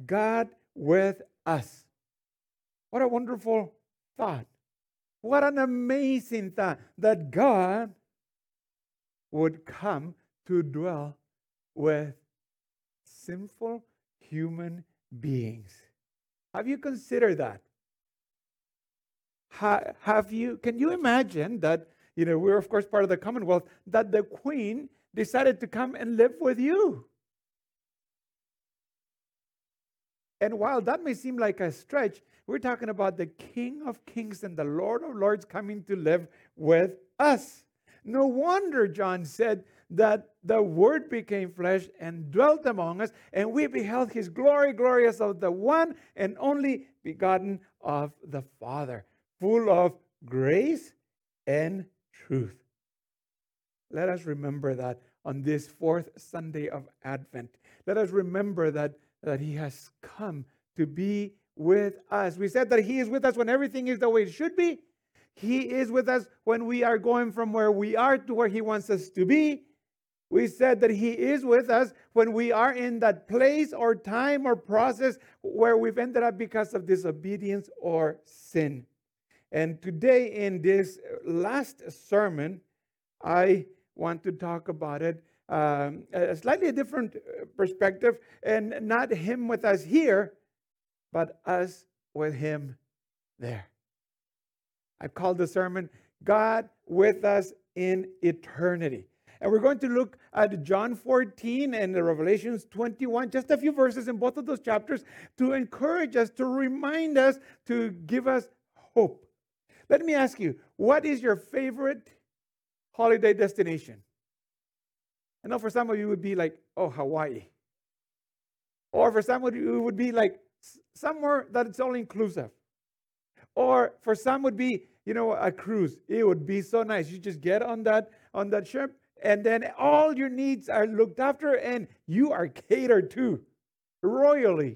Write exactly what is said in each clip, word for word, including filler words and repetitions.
God with us. What a wonderful thought. What an amazing thought that God would come to dwell with sinful human beings. Have you considered that? Ha, have you, can you imagine that, you know, we're of course part of the Commonwealth, that the Queen decided to come and live with you? And while that may seem like a stretch, we're talking about the King of Kings and the Lord of Lords coming to live with us. No wonder John said that the Word became flesh and dwelt among us, and we beheld his glory, glorious of the one and only begotten of the Father, full of grace and truth. Let us remember that on this fourth Sunday of Advent. Let us remember that, that he has come to be with us. We said that he is with us when everything is the way it should be. He is with us when we are going from where we are to where he wants us to be. We said that he is with us when we are in that place or time or process where we've ended up because of disobedience or sin. And today in this last sermon, I want to talk about it, um, a slightly different perspective, and not him with us here, but us with him there. I called the sermon, God with us in eternity. And we're going to look at John fourteen and Revelations twenty-one, just a few verses in both of those chapters to encourage us, to remind us, to give us hope. Let me ask you, what is your favorite holiday destination? I know for some of you it would be like, oh, Hawaii. Or for some of you it would be like somewhere that it's all inclusive. Or for some would be, you know, a cruise. It would be so nice. You just get on that on that ship, and then all your needs are looked after, and you are catered to royally.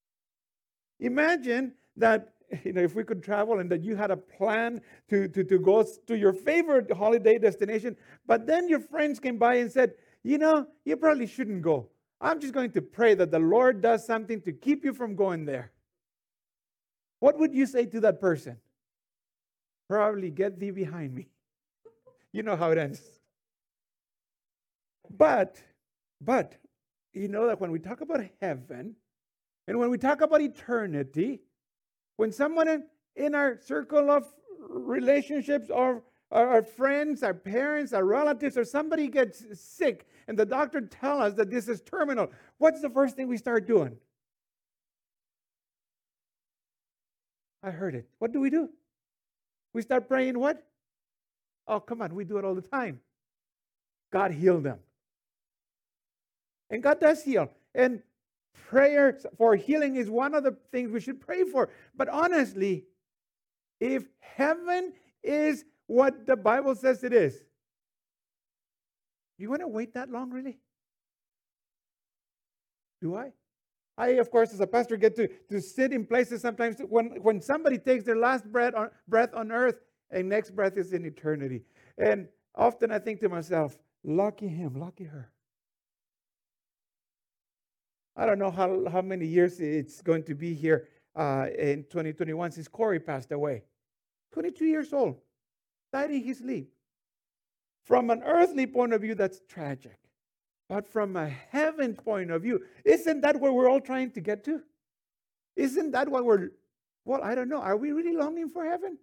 Imagine that, you know, if we could travel and that you had a plan to, to, to go to your favorite holiday destination, but then your friends came by and said, you know, you probably shouldn't go. I'm just going to pray that the Lord does something to keep you from going there. What would you say to that person? Probably, get thee behind me. You know how it ends. But, but, you know that when we talk about heaven, and when we talk about eternity, when someone in, in our circle of relationships or our, our friends, our parents, our relatives, or somebody gets sick, and the doctor tells us that this is terminal, what's the first thing we start doing? I heard it. What do we do? We start praying what? Oh, come on, we do it all the time. God healed them. And God does heal. And prayer for healing is one of the things we should pray for. But honestly, if heaven is what the Bible says it is, you want to wait that long, really? Do I? I, of course, as a pastor, get to, to sit in places sometimes when, when somebody takes their last breath on, breath on earth and next breath is in eternity. And often I think to myself, lucky him, lucky her. I don't know how, how many years it's going to be here uh, in twenty twenty-one since Corey passed away. twenty-two years old, died in his sleep. From an earthly point of view, that's tragic. But from a heaven point of view, isn't that where we're all trying to get to? Isn't that what we're, well, I don't know. Are we really longing for heaven?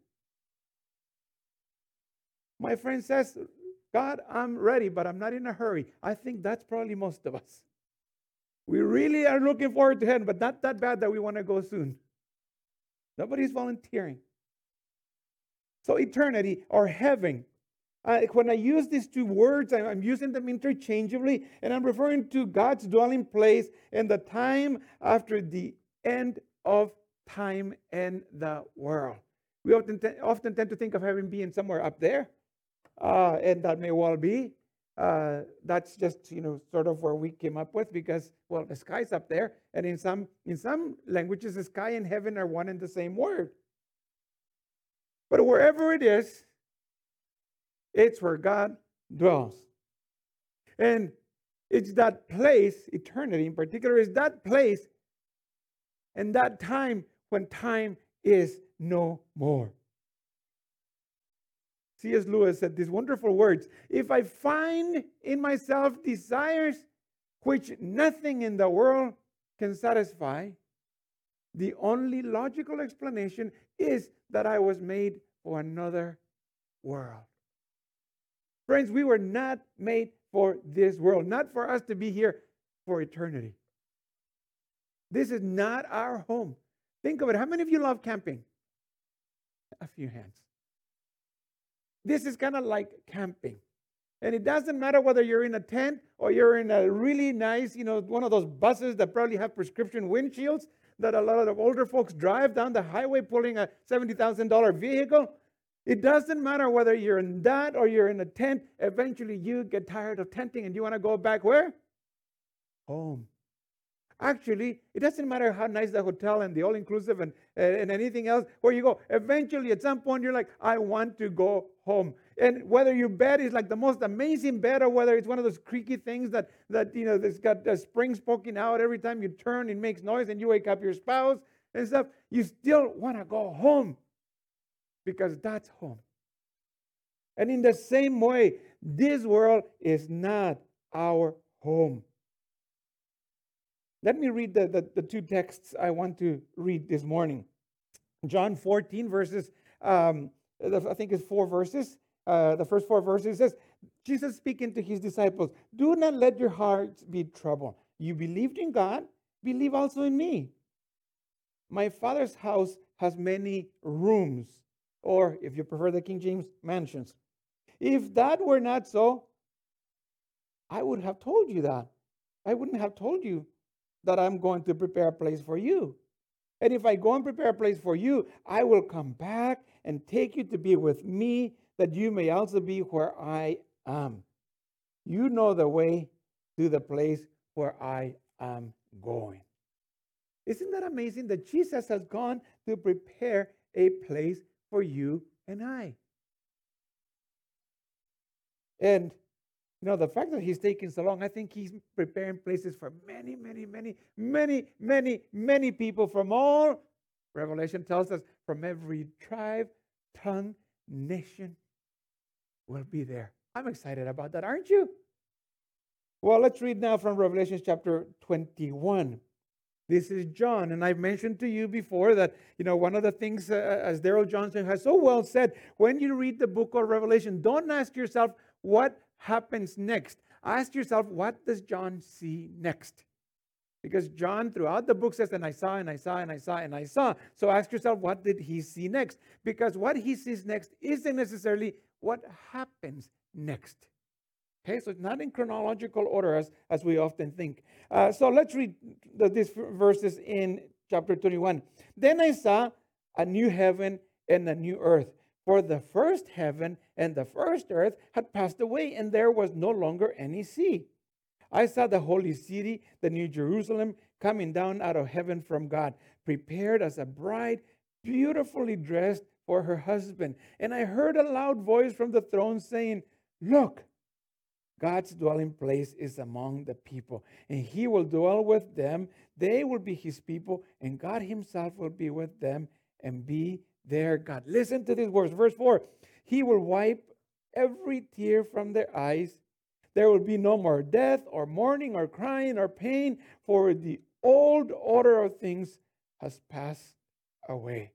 My friend says, God, I'm ready, but I'm not in a hurry. I think that's probably most of us. We really are looking forward to heaven, but not that bad that we want to go soon. Nobody's volunteering. So eternity or heaven. Uh, when I use these two words, I'm, I'm using them interchangeably, and I'm referring to God's dwelling place and the time after the end of time and the world. We often, te- often tend to think of heaven being somewhere up there, uh, and that may well be. Uh, that's just, you know, sort of where we came up with because, well, the sky's up there, and in some in some languages, the sky and heaven are one and the same word. But wherever it is, it's where God dwells. And it's that place, eternity in particular, is that place and that time when time is no more. C S Lewis said these wonderful words: if I find in myself desires which nothing in the world can satisfy, the only logical explanation is that I was made for another world. Friends, we were not made for this world, not for us to be here for eternity. This is not our home. Think of it. How many of you love camping? A few hands. This is kind of like camping. And it doesn't matter whether you're in a tent or you're in a really nice, you know, one of those buses that probably have prescription windshields that a lot of the older folks drive down the highway pulling a seventy thousand dollars vehicle. It doesn't matter whether you're in that or you're in a tent. Eventually you get tired of tenting and you want to go back where? Home. Actually, it doesn't matter how nice the hotel and the all-inclusive and, and anything else where you go. Eventually, at some point, you're like, I want to go home. And whether your bed is like the most amazing bed or whether it's one of those creaky things that, that you know, that's got the springs poking out every time you turn, it makes noise and you wake up your spouse and stuff, you still want to go home because that's home. And in the same way, this world is not our home. Let me read the, the, the two texts I want to read this morning. John fourteen, verses, um, I think it's four verses. Uh, the first four verses says, Jesus speaking to his disciples, do not let your hearts be troubled. You believed in God, believe also in me. My Father's house has many rooms, or if you prefer the King James, mansions. If that were not so, I would have told you that. I wouldn't have told you that I'm going to prepare a place for you. And if I go and prepare a place for you, I will come back and take you to be with me, that you may also be where I am. You know the way to the place where I am going. Isn't that amazing that Jesus has gone to prepare a place for you and I? And you know, the fact that he's taking so long, I think he's preparing places for many, many, many, many, many, many people from all, Revelation tells us, from every tribe, tongue, nation will be there. I'm excited about that, aren't you? Well, let's read now from Revelation chapter twenty-one. This is John, and I've mentioned to you before that, you know, one of the things, uh, as Darrell Johnson has so well said, when you read the book of Revelation, don't ask yourself what happens next. Ask yourself, what does John see next? Because John throughout the book says, and I saw, and I saw, and I saw, and I saw. So ask yourself, what did he see next? Because what he sees next isn't necessarily what happens next. Okay, so it's not in chronological order as, as we often think. Uh, so let's read the, these verses in chapter twenty-one. Then I saw a new heaven and a new earth. For the first heaven and the first earth had passed away, and there was no longer any sea. I saw the holy city, the new Jerusalem, coming down out of heaven from God, prepared as a bride, beautifully dressed for her husband. And I heard a loud voice from the throne saying, look, God's dwelling place is among the people, and he will dwell with them. They will be his people, and God himself will be with them and be their God. Listen to these words. Verse four. He will wipe every tear from their eyes. There will be no more death or mourning or crying or pain, for the old order of things has passed away.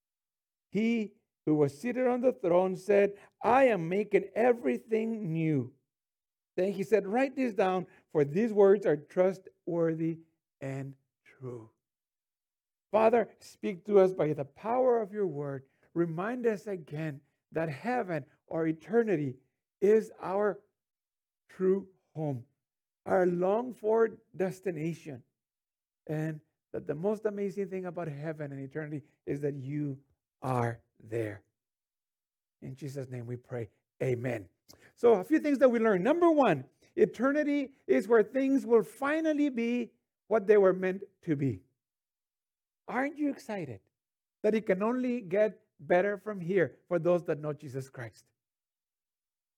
He who was seated on the throne said, I am making everything new. Then he said, write this down, for these words are trustworthy and true. Father, speak to us by the power of your word. Remind us again that heaven or eternity is our true home, our longed-for destination. And that the most amazing thing about heaven and eternity is that you are there. In Jesus' name we pray, amen. So a few things that we learned. Number one, eternity is where things will finally be what they were meant to be. Aren't you excited that it can only get better from here for those that know Jesus Christ?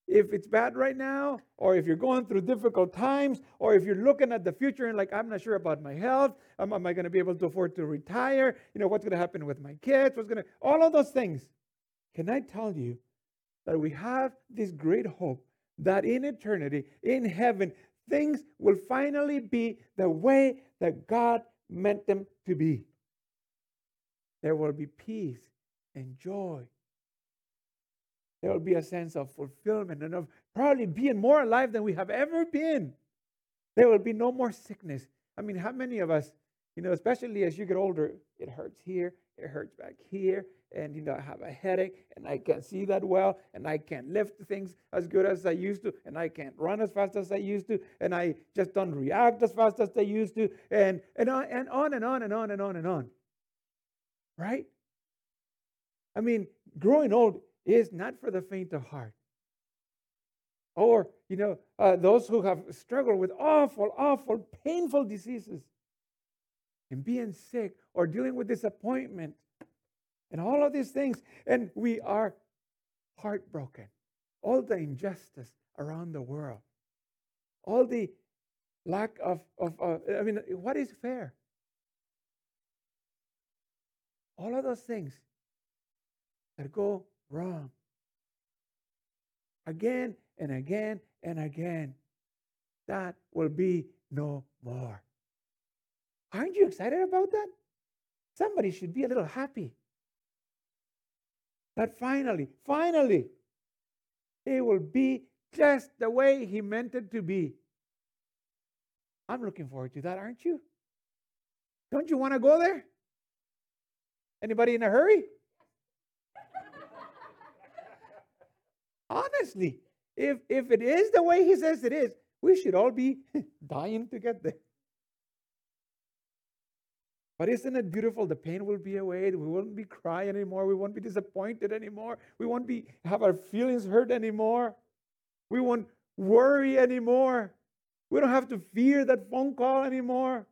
if it's bad right now, or if you're going through difficult times, or if you're looking at the future and like, I'm not sure about my health, um, am I going to be able to afford to retire? You know, what's going to happen with my kids? What's going to, all of those things. Can I tell you that we have this great hope that in eternity, in heaven, things will finally be the way that God meant them to be. There will be peace and joy. There will be a sense of fulfillment and of probably being more alive than we have ever been. There will be no more sickness. I mean, how many of us, you know, especially as you get older, it hurts here, it hurts back here, and, you know, I have a headache, and I can't see that well, and I can't lift things as good as I used to, and I can't run as fast as I used to, and I just don't react as fast as I used to, and, and, on, and on and on and on and on and on. Right? I mean, growing old is not for the faint of heart. Or, you know, uh, those who have struggled with awful, awful, painful diseases. And being sick or dealing with disappointment. And all of these things. And we are heartbroken. All the injustice around the world. All the lack of, of uh, I mean, what is fair? All of those things that go wrong. Again and again and again. That will be no more. Aren't you excited about that? Somebody should be a little happy. That finally, finally, it will be just the way He meant it to be. I'm looking forward to that, aren't you? Don't you want to go there? Anybody in a hurry? Honestly, if, if it is the way He says it is, we should all be dying to get there. But isn't it beautiful? The pain will be away. We won't be crying anymore. We won't be disappointed anymore. We won't be have our feelings hurt anymore. We won't worry anymore. We don't have to fear that phone call anymore.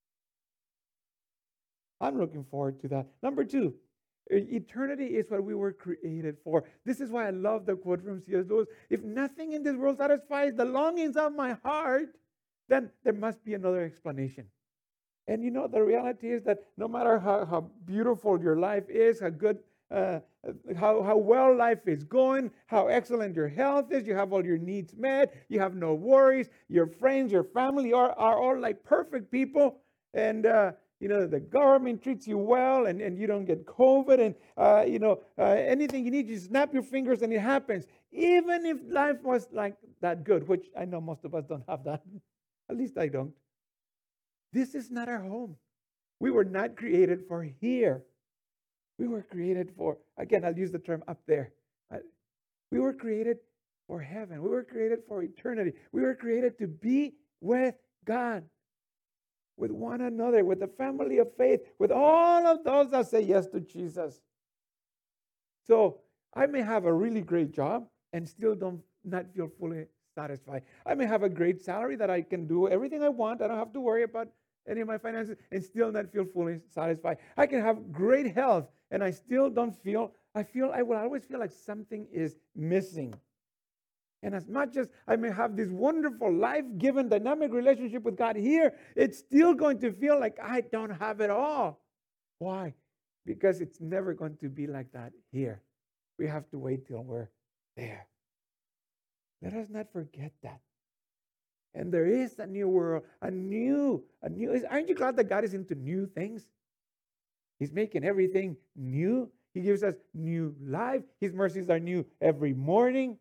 I'm looking forward to that. Number two, eternity is what we were created for. This is why I love the quote from C S Lewis. If nothing in this world satisfies the longings of my heart, then there must be another explanation. And you know, the reality is that no matter how, how beautiful your life is, how good, uh, how, how well life is going, how excellent your health is, you have all your needs met, you have no worries, your friends, your family are, are all like perfect people, and uh, you know, the government treats you well, and, and you don't get COVID, and uh, you know, uh, anything you need, you snap your fingers and it happens. Even if life was like that good, which I know most of us don't have that. At least I don't. This is not our home. We were not created for here. We were created for, again, I'll use the term up there. We were created for heaven. We were created for eternity. We were created to be with God, with one another, with the family of faith, with all of those that say yes to Jesus. So I may have a really great job and still don't not feel fully satisfied. I may have a great salary that I can do everything I want. I don't have to worry about any of my finances and still not feel fully satisfied. I can have great health and I still don't feel, I feel, I will always feel like something is missing. And as much as I may have this wonderful, life-giving, dynamic relationship with God here, it's still going to feel like I don't have it all. Why? Because it's never going to be like that here. We have to wait till we're there. Let us not forget that. And there is a new world, a new, a new. Aren't you glad that God is into new things? He's making everything new. He gives us new life. His mercies are new every morning.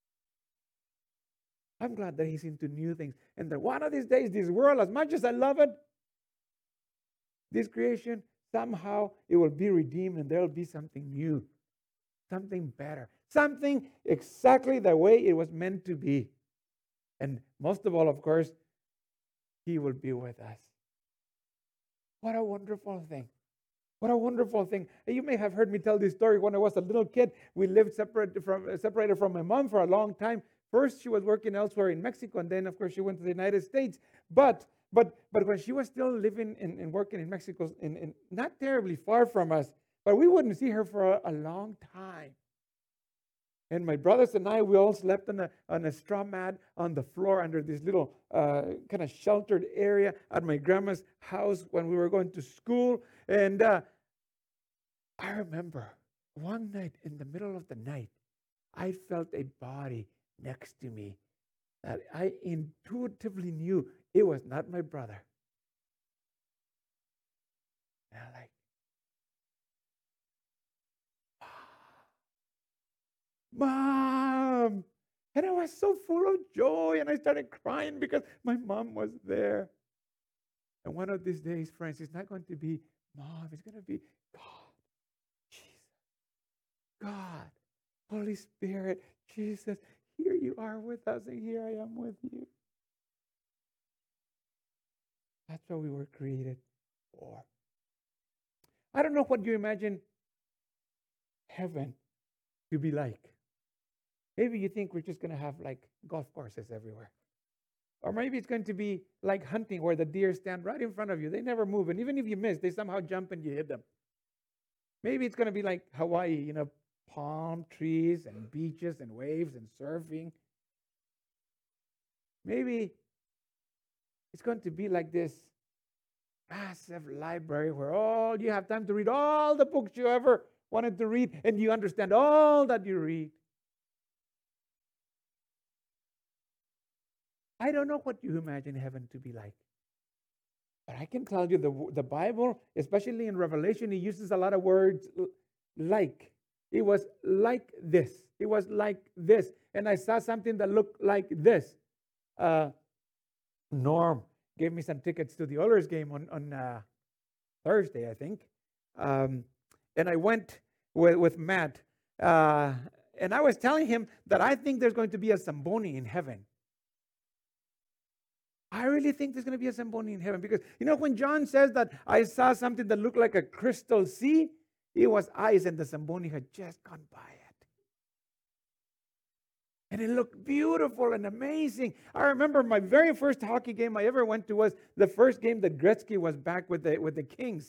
I'm glad that He's into new things. And that one of these days, this world, as much as I love it, this creation, somehow it will be redeemed and there will be something new, something better, something exactly the way it was meant to be. And most of all, of course, He will be with us. What a wonderful thing. What a wonderful thing. You may have heard me tell this story when I was a little kid. We lived separate from, separated from my mom for a long time. First, she was working elsewhere in Mexico, and then, of course, she went to the United States. But but but when she was still living and, and working in Mexico, in, in, not terribly far from us, but we wouldn't see her for a, a long time. And my brothers and I, we all slept on a, on a straw mat on the floor under this little uh, kind of sheltered area at my grandma's house when we were going to school. And uh, I remember one night in the middle of the night, I felt a body next to me that I intuitively knew it was not my brother. And I'm like, Mom! And I was so full of joy, and I started crying because my mom was there. And one of these days, friends, it's not going to be Mom, it's going to be God, Jesus, God, Holy Spirit, Jesus, here you are with us, and here I am with you. That's what we were created for. I don't know what you imagine heaven to be like. Maybe you think we're just going to have like golf courses everywhere. Or maybe it's going to be like hunting where the deer stand right in front of you. They never move. And even if you miss, they somehow jump and you hit them. Maybe it's going to be like Hawaii, you know, palm trees and beaches and waves and surfing. Maybe it's going to be like this massive library where all you have time to read all the books you ever wanted to read and you understand all that you read. I don't know what you imagine heaven to be like. But I can tell you the, the Bible, especially in Revelation, it uses a lot of words like. It was like this. It was like this. And I saw something that looked like this. Uh, Norm gave me some tickets to the Oilers game on, on uh, Thursday, I think. Um, and I went with, with Matt. Uh, and I was telling him that I think there's going to be a Zamboni in heaven. I really think there's going to be a Zamboni in heaven because, you know, when John says that I saw something that looked like a crystal sea, it was ice and the Zamboni had just gone by it. And it looked beautiful and amazing. I remember my very first hockey game I ever went to was the first game that Gretzky was back with the, with the Kings.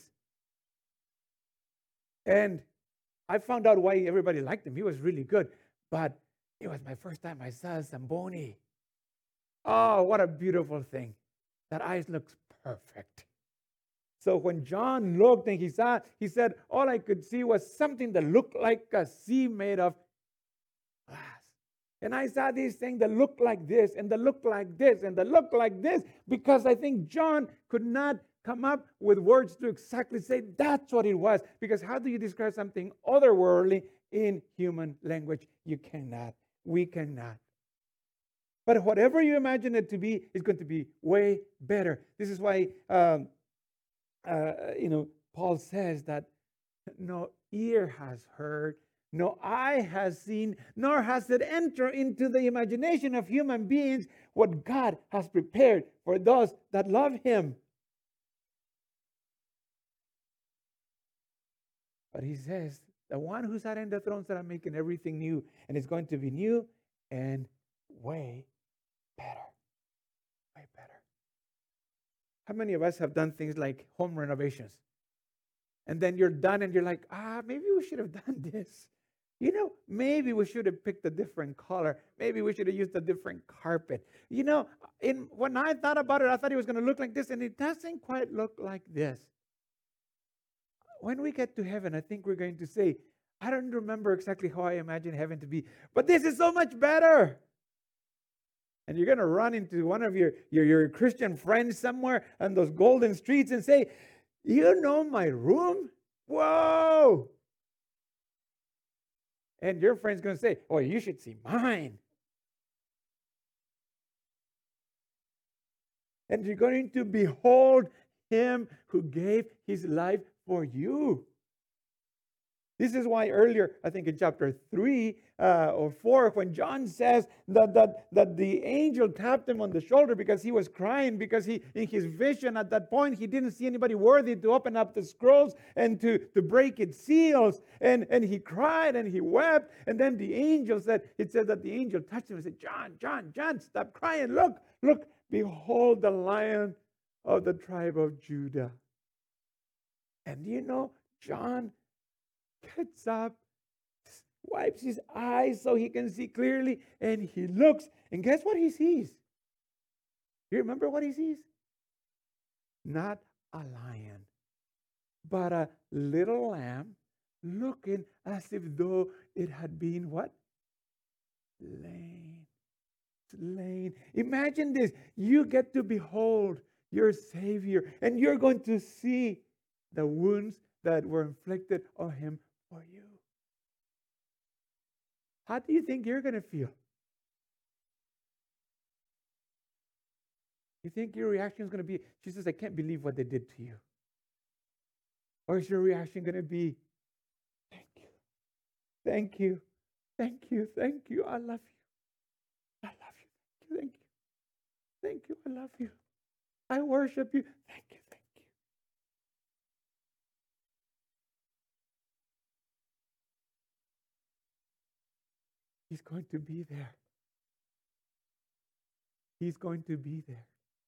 And I found out why everybody liked him. He was really good. But it was my first time I saw a Zamboni. Oh, what a beautiful thing. That ice looks perfect. So when John looked and he saw, he said, all I could see was something that looked like a sea made of glass. And I saw these things that looked like this, and that looked like this, and that looked like this, because I think John could not come up with words to exactly say that's what it was. Because how do you describe something otherworldly in human language? You cannot. We cannot. But whatever you imagine it to be is going to be way better. This is why, um, uh, you know, Paul says that no ear has heard, no eye has seen, nor has it entered into the imagination of human beings what God has prepared for those that love Him. But he says, the one who sat in the throne said, I'm making everything new, and it's going to be new and way better. Way better. How many of us have done things like home renovations? And then you're done and you're like, ah, maybe we should have done this. You know, maybe we should have picked a different color. Maybe we should have used a different carpet. You know, in, when I thought about it, I thought it was going to look like this, and it doesn't quite look like this. When we get to heaven, I think we're going to say, I don't remember exactly how I imagine heaven to be, but this is so much better. And you're going to run into one of your, your, your Christian friends somewhere on those golden streets and say, you know my room? Whoa! And your friend's going to say, oh, you should see mine. And you're going to behold Him who gave His life for you. This is why earlier, I think in chapter three uh, or four, when John says that, that, that the angel tapped him on the shoulder because he was crying, because he, in his vision at that point, he didn't see anybody worthy to open up the scrolls and to, to break its seals. And, and he cried and he wept. And then the angel said, it said that the angel touched him and said, John, John, John, stop crying. Look, look, behold the Lion of the tribe of Judah. And you know, John gets up wipes his eyes so he can see clearly, and he looks. And guess what he sees? You remember what he sees? Not a lion, but a little lamb looking as if though it had been what? Slain. Slain. Imagine this. You get to behold your Savior, and you're going to see the wounds that were inflicted on him for you. How do you think you're going to feel? You think your reaction is going to be, Jesus, I can't believe what they did to you? Or is your reaction going to be, thank you, thank you, thank you, thank you, I love you. I love you. Thank you. Thank you. I love you. I worship you. Thank you. Thank you. He's going to be there. He's going to be there.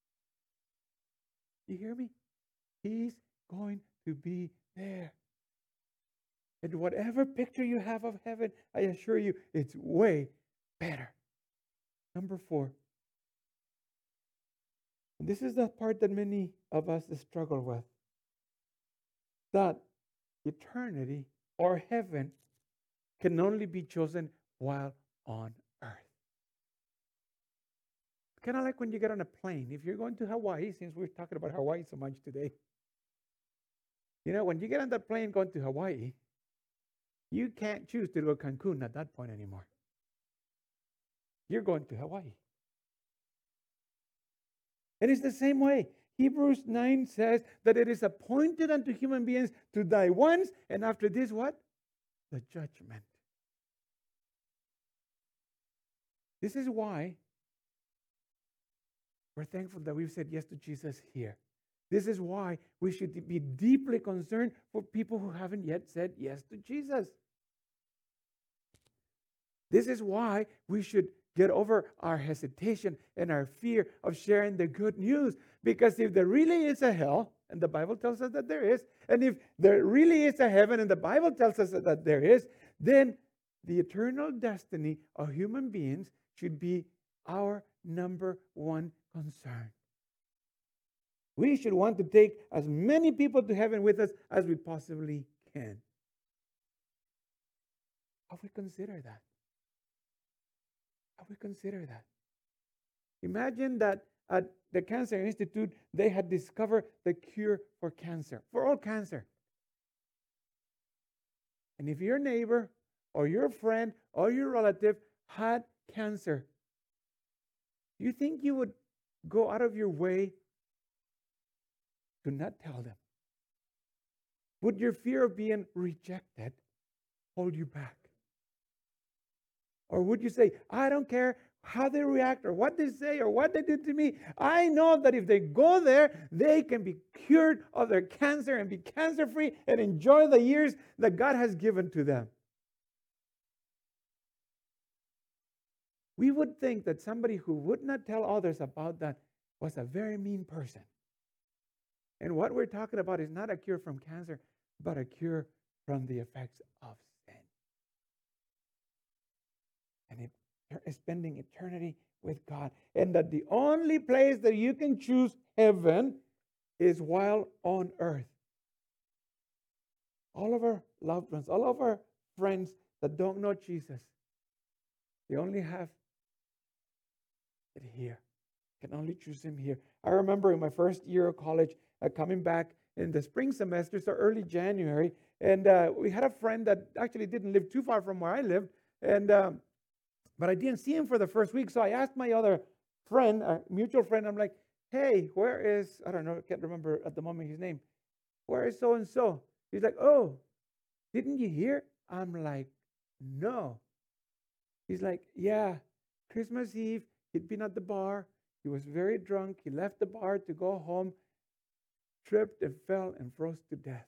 You hear me? He's going to be there. And whatever picture you have of heaven, I assure you, it's way better. Number four. And this is the part that many of us struggle with. That eternity or heaven can only be chosen while on earth. Kind of like when you get on a plane. If you're going to Hawaii, since we're talking about Hawaii so much today, you know, when you get on that plane going to Hawaii, you can't choose to go to Cancun at that point anymore. You're going to Hawaii. And it's the same way. Hebrews nine says that it is appointed unto human beings to die once, and after this, what? The judgment. This is why we're thankful that we've said yes to Jesus here. This is why we should be deeply concerned for people who haven't yet said yes to Jesus. This is why we should get over our hesitation and our fear of sharing the good news. Because if there really is a hell, and the Bible tells us that there is, and if there really is a heaven, and the Bible tells us that there is, then the eternal destiny of human beings should be our number one concern. We should want to take as many people to heaven with us as we possibly can. Have we considered that? Have we considered that? Imagine that at the Cancer Institute, they had discovered the cure for cancer, for all cancer. And if your neighbor or your friend or your relative had cancer, do you think you would go out of your way to not tell them? Would your fear of being rejected hold you back? Or would you say, I don't care how they react or what they say or what they did to me. I know that if they go there, they can be cured of their cancer and be cancer-free and enjoy the years that God has given to them. We would think that somebody who would not tell others about that was a very mean person. And what we're talking about is not a cure from cancer, but a cure from the effects of sin. And it is spending eternity with God. And that the only place that you can choose heaven is while on earth. All of our loved ones, all of our friends that don't know Jesus, they only have it here. Can only choose him here. I remember in my first year of college, uh, coming back in the spring semester, so early January, and uh, we had a friend that actually didn't live too far from where I lived, and um, but I didn't see him for the first week, so I asked my other friend, a mutual friend, I'm like, hey, where is, I don't know, I can't remember at the moment his name, where is so-and-so? He's like, oh, didn't you hear? I'm like, no. He's like, yeah, Christmas Eve, he'd been at the bar, he was very drunk, he left the bar to go home, tripped and fell and froze to death.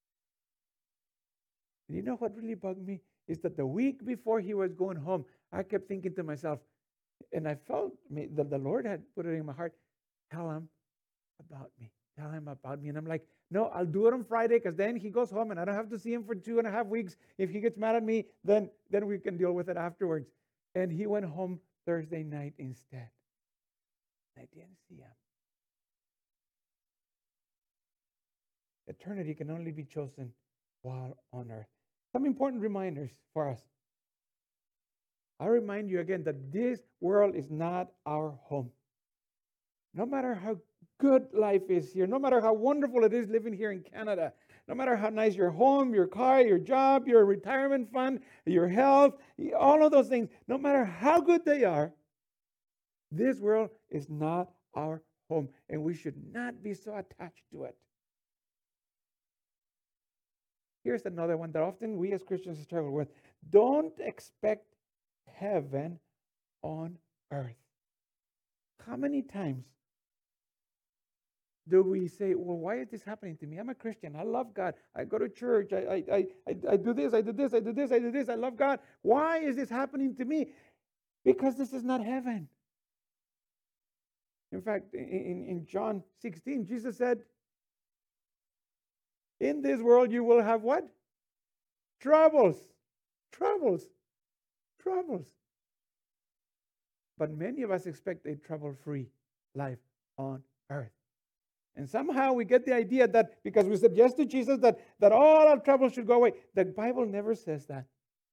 And you know what really bugged me? Is that the week before he was going home, I kept thinking to myself, and I felt me, that the Lord had put it in my heart, tell him about me. Tell him about me. And I'm like, No, I'll do it on Friday because then he goes home and I don't have to see him for two and a half weeks. If he gets mad at me, then, then we can deal with it afterwards. And he went home Thursday night instead. I didn't see him. Eternity can only be chosen while on earth. Some important reminders for us. I remind you again that this world is not our home. No matter how good life is here, no matter how wonderful it is living here in Canada, no matter how nice your home, your car, your job, your retirement fund, your health, all of those things, no matter how good they are, this world is not our home, and we should not be so attached to it. Here's another one that often we as Christians struggle with. Don't expect heaven on earth. How many times do we say, well, why is this happening to me? I'm a Christian. I love God. I go to church. I, I, I, I do this. I do this. I do this. I do this. I love God. Why is this happening to me? Because this is not heaven. In fact, in, in John sixteen, Jesus said, in this world you will have what? Troubles. Troubles. Troubles. But many of us expect a trouble-free life on earth. And somehow we get the idea that because we said yes to Jesus, that, that all our troubles should go away. The Bible never says that.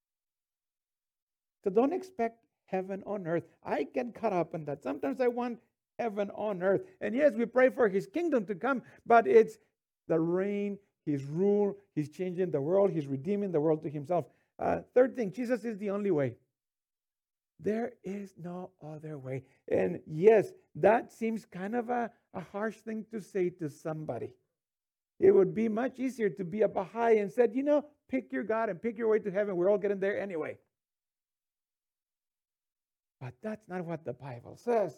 So don't expect heaven on earth. I get caught up in that. Sometimes I want heaven on earth. And yes, we pray for his kingdom to come, but it's the reign, his rule, he's changing the world, he's redeeming the world to himself. Uh, third thing, Jesus is the only way. There is no other way. And yes, that seems kind of a, a harsh thing to say to somebody. It would be much easier to be a Baha'i and said, you know, pick your God and pick your way to heaven. We're all getting there anyway. But that's not what the Bible says.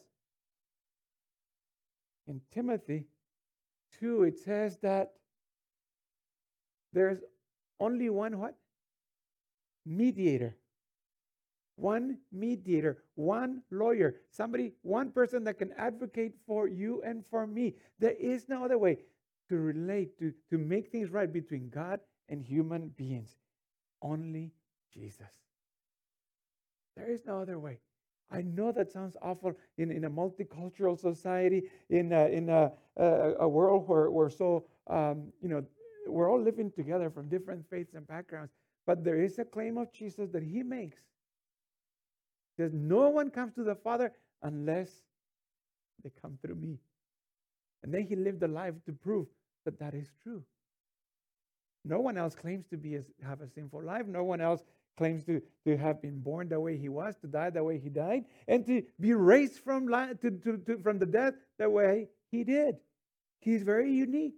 In Timothy two, it says that there's only one what? Mediator. One mediator, one lawyer, somebody, one person that can advocate for you and for me. There is no other way to relate, to, to make things right between God and human beings. Only Jesus. There is no other way. I know that sounds awful in, in a multicultural society, in a, in a, a, a world where we're so, um, you know, we're all living together from different faiths and backgrounds. But there is a claim of Jesus that he makes. He says, no one comes to the Father unless they come through me. And then he lived a life to prove that that is true. No one else claims to be a, have a sinful life. No one else claims to, to have been born the way he was, to die the way he died, and to be raised from, li- to, to, to, from the death the way he did. He's very unique.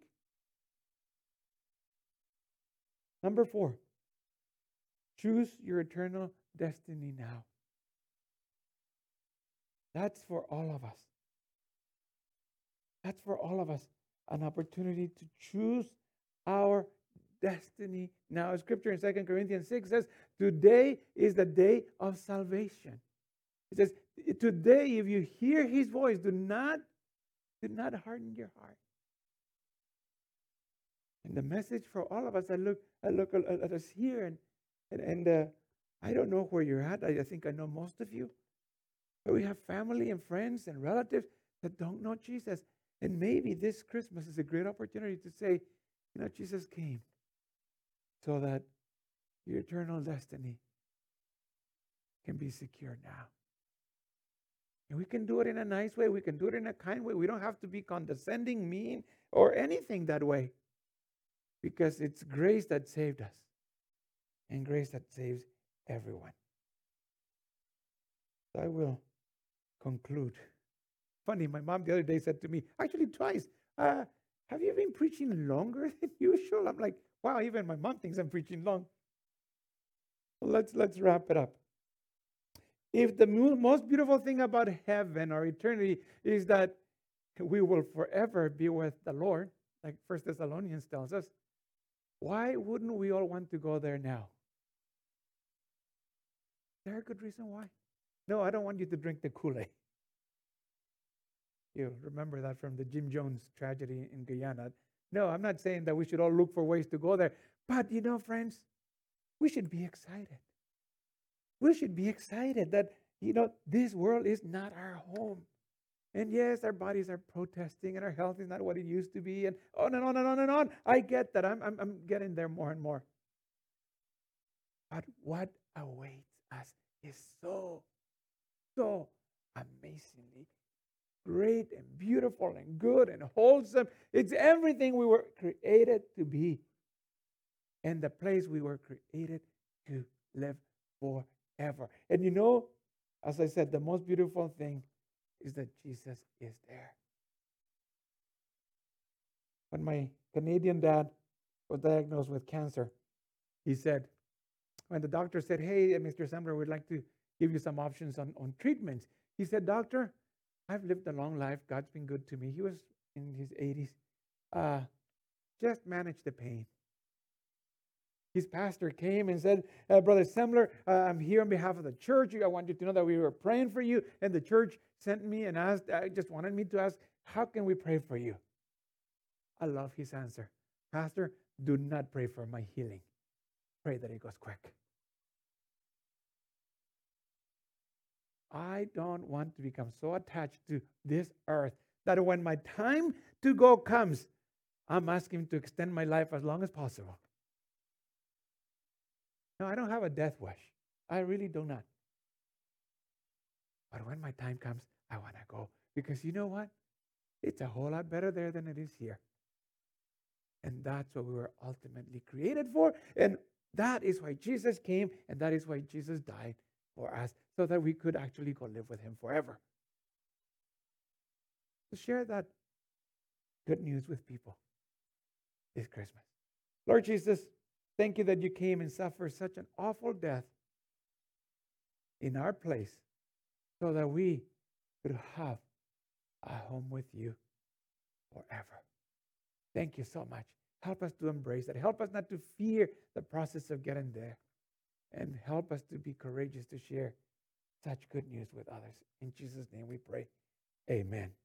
Number four, choose your eternal destiny now. That's for all of us. That's for all of us. An opportunity to choose our destiny now. Scripture in Second Corinthians six says, today is the day of salvation. It says, today, if you hear his voice, do not, do not harden your heart. And the message for all of us, I look, I look at us here, and and, and uh, I don't know where you're at. I, I think I know most of you. But we have family and friends and relatives that don't know Jesus. And maybe this Christmas is a great opportunity to say, you know, Jesus came so that your eternal destiny can be secure now. And we can do it in a nice way. We can do it in a kind way. We don't have to be condescending, mean, or anything that way. Because it's grace that saved us. And grace that saves everyone. So I will conclude. Funny, my mom the other day said to me, actually twice, uh, have you been preaching longer than usual? I'm like, wow, even my mom thinks I'm preaching long. So let's, let's wrap it up. If the most beautiful thing about heaven or eternity is that we will forever be with the Lord, like First Thessalonians tells us, why wouldn't we all want to go there now? Is there a good reason why? No, I don't want you to drink the Kool-Aid. You remember that from the Jim Jones tragedy in Guyana. No, I'm not saying that we should all look for ways to go there. But, you know, friends, we should be excited. We should be excited that, you know, this world is not our home. And yes, our bodies are protesting and our health is not what it used to be. And on and on and on and on. I get that. I'm, I'm, I'm getting there more and more. But what awaits us is so, so amazingly great and beautiful and good and wholesome. It's everything we were created to be. And the place we were created to live forever. And you know, as I said, the most beautiful thing is that Jesus is there. When my Canadian dad was diagnosed with cancer, he said, when the doctor said, hey, Mister Sembler, we'd like to give you some options on, on treatments. He said, doctor, I've lived a long life. God's been good to me. He was in his eighties. Uh, just manage the pain. His pastor came and said, uh, Brother Sembler, uh, I'm here on behalf of the church. I want you to know that we were praying for you. And the church sent me and asked, uh, just wanted me to ask, how can we pray for you? I love his answer. Pastor, do not pray for my healing. Pray that it goes quick. I don't want to become so attached to this earth that when my time to go comes, I'm asking to extend my life as long as possible. No, I don't have a death wish. I really do not. But when my time comes, I want to go. Because you know what? It's a whole lot better there than it is here. And that's what we were ultimately created for. And that is why Jesus came, and that is why Jesus died for us, so that we could actually go live with him forever. So share that good news with people this Christmas. Lord Jesus, thank you that you came and suffered such an awful death in our place so that we could have a home with you forever. Thank you so much. Help us to embrace that. Help us not to fear the process of getting there. And help us to be courageous to share such good news with others. In Jesus' name we pray. Amen.